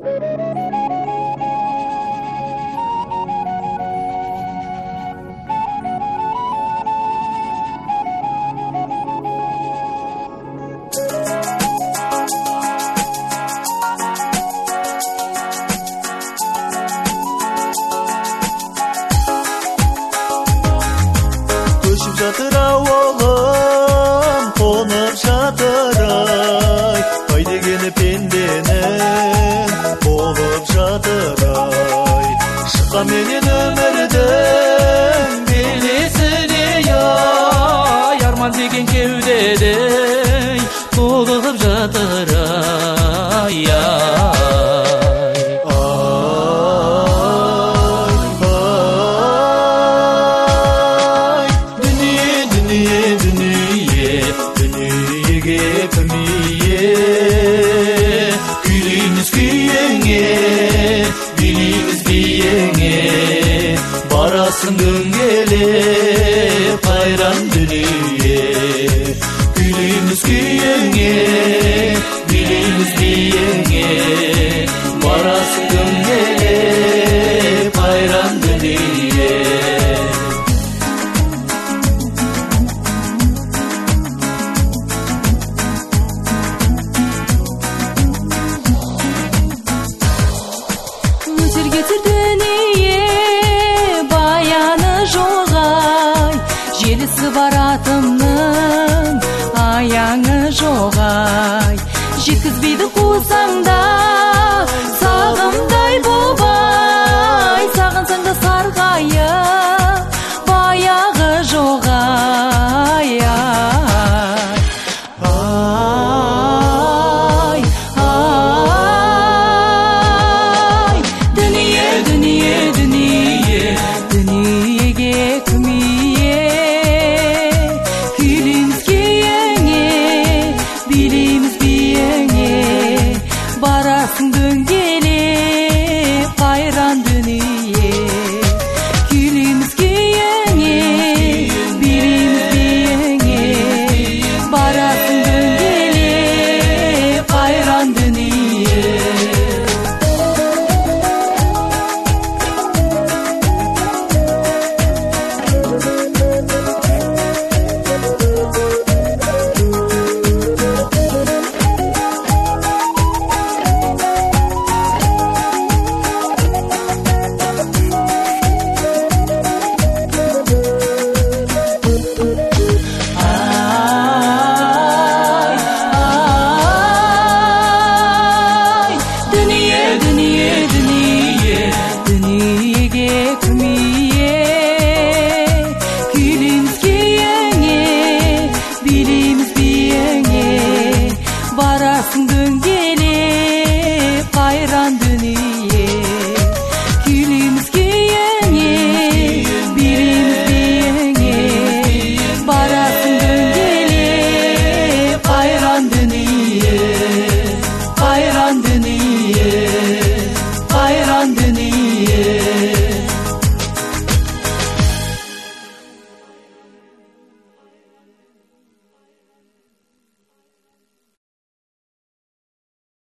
Көшіп жатыр ауылым, қонып жатыр ай, ай дегені пенденің болып жатыр ай. Шыққан менен өмірдің белесіне ай, арман деген кеудедей толығып жатыр ай. Күйлейміз күйеңе, билейміз биеңе, барасың дөңгелеп қайран дүние. Күйлейміз күйеңе, билейміз биеңе, барасың дөңгелеп қайран дүние. Желісі бар атымның аяңы жоғай, жеткізбейді қусаңда сағымдай болбай, сағынсаң да сарғайып баяғы жоғай. Ай, дүние, дүние, дүние, дүниеге күмейе, барасың дөңгелеп қайран дүние. Күйлейміз күйеңе, билейміз биеңе, барасың дөңгелеп қайран дүние. Барасың дөңгелеп қайран дүние. Күйлейміз күйеңе, билейміз биеңе, барасың дөңгелеп қайран дүние. Қайран дүние, қайран дүние.